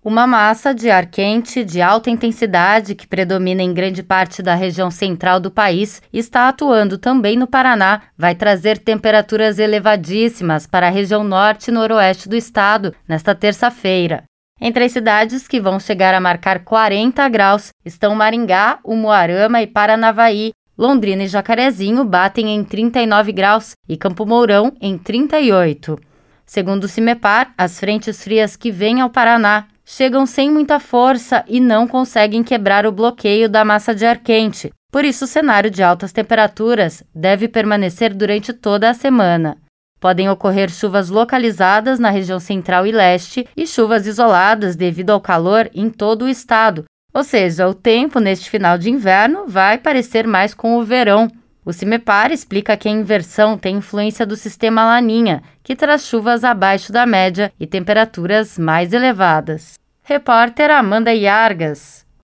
Uma massa de ar quente de alta intensidade que predomina em grande parte da região central do país está atuando também no Paraná. Vai trazer temperaturas elevadíssimas para a região norte e noroeste do estado nesta terça-feira. Entre as cidades que vão chegar a marcar 40 graus estão Maringá, Umuarama e Paranavaí. Londrina e Jacarezinho batem em 39 graus e Campo Mourão em 38. Segundo o CIMEPAR, as frentes frias que vêm ao Paraná chegam sem muita força e não conseguem quebrar o bloqueio da massa de ar quente. Por isso, o cenário de altas temperaturas deve permanecer durante toda a semana. Podem ocorrer chuvas localizadas na região central e leste e chuvas isoladas devido ao calor em todo o estado. Ou seja, o tempo neste final de inverno vai parecer mais com o verão. O CIMEPAR explica que a inversão tem influência do sistema Laninha, que traz chuvas abaixo da média e temperaturas mais elevadas. Repórter Amanda Iargas.